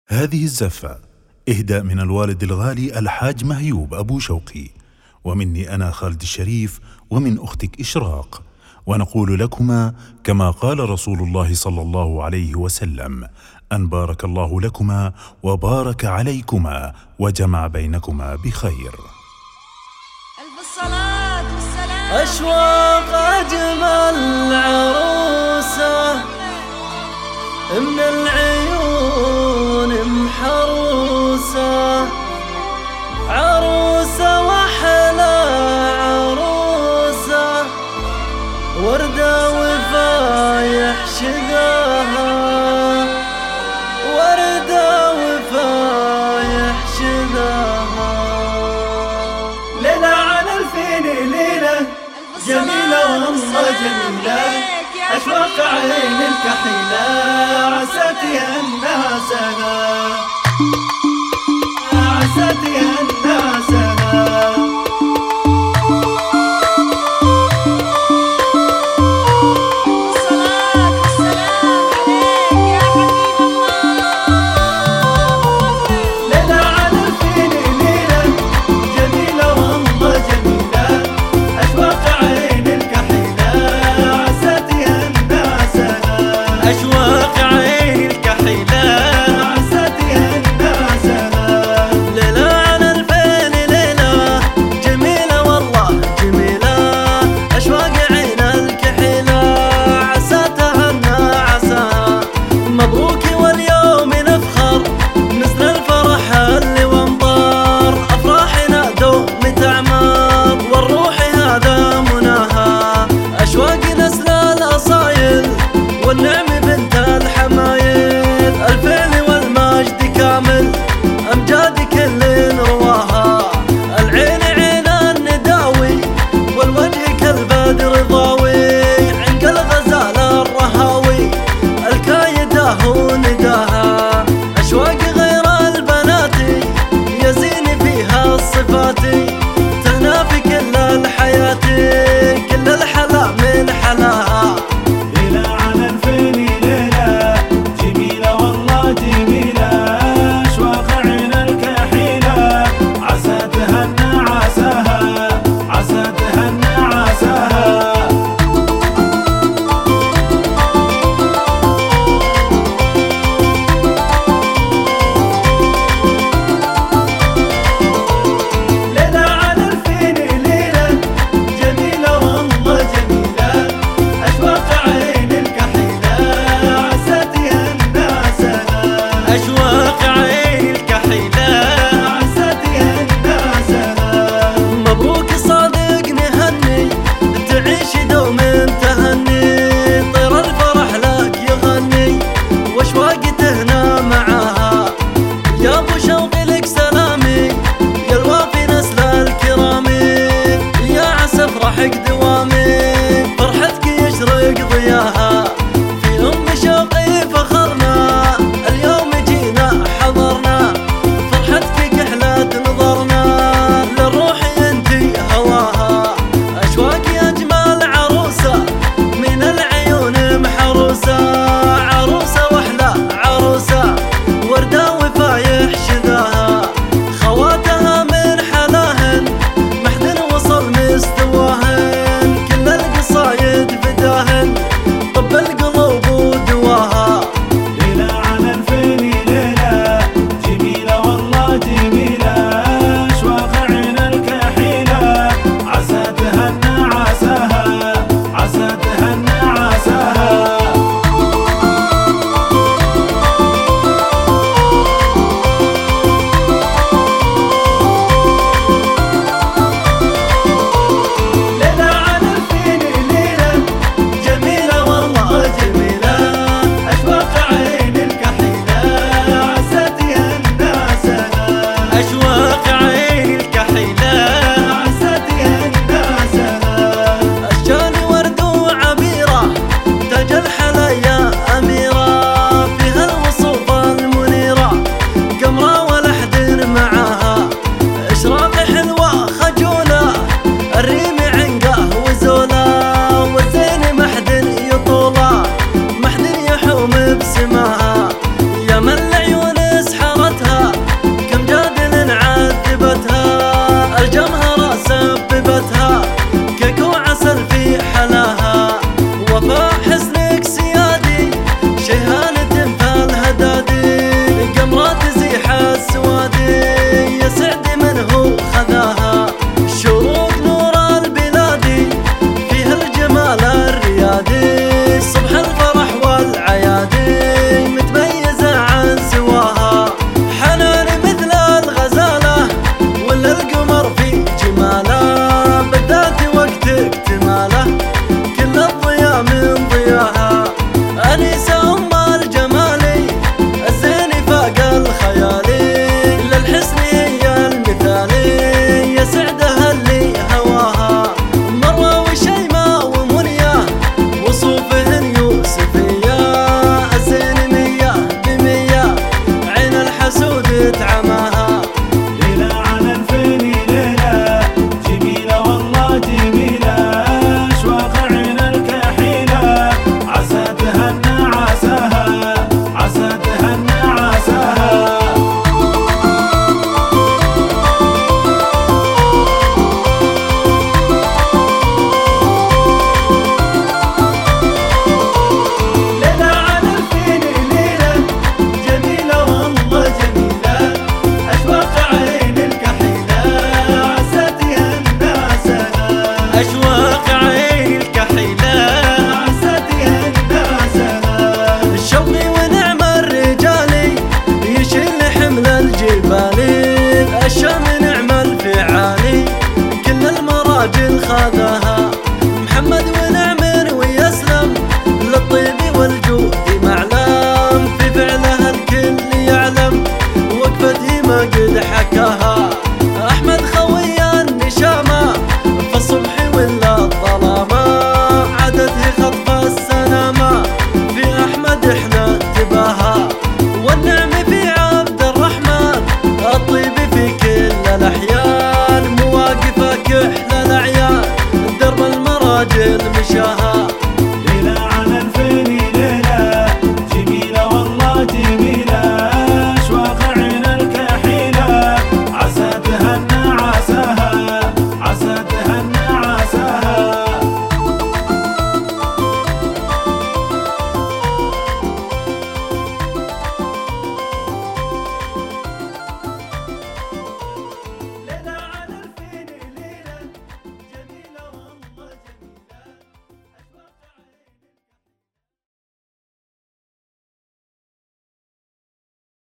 هذه الزفة إهداء من الوالد الغالي الحاج مهيوب أبو شوقي، ومني أنا خالد الشريف، ومن أختك إشراق، ونقول لكما كما قال رسول الله صلى الله عليه وسلم: أن بارك الله لكما وبارك عليكما وجمع بينكما بخير. ألف الصلاة والسلام. أشواق أجمل عروسة من العيون محروسة، عروسة وحلا عروسة، وردة وفايح شذاها، وردة وفايح شذاها. ليلة على الفين ليلة جميلة والله جميلة، أشواق عين الكحيلة عساتي الناسها، عساتي الناسها. أشواق عين الكحيلة عساتي الناسها، ليلة على الفين ليلة جميلة والله جميلة، أشواق عين الكحيلة عساتها النعسها. مبروك واليوم نفخر مثل الفرح اللي وانطر، أفراحنا دوم تعمر والروح هذا مناها. أشواق نسل الأصايل والنعم بنت الحمايل، الفيل والمجد كامل أمجاد كل رواها. العين عين النداوي والوجه كالبدر ضاوي، عنق الغزال الرهاوي الكايدة هو نداها. أشواق غير البنات يزين فيها الصفات، تهنا في كل الحياة كل الحلا من حلاها. أشواق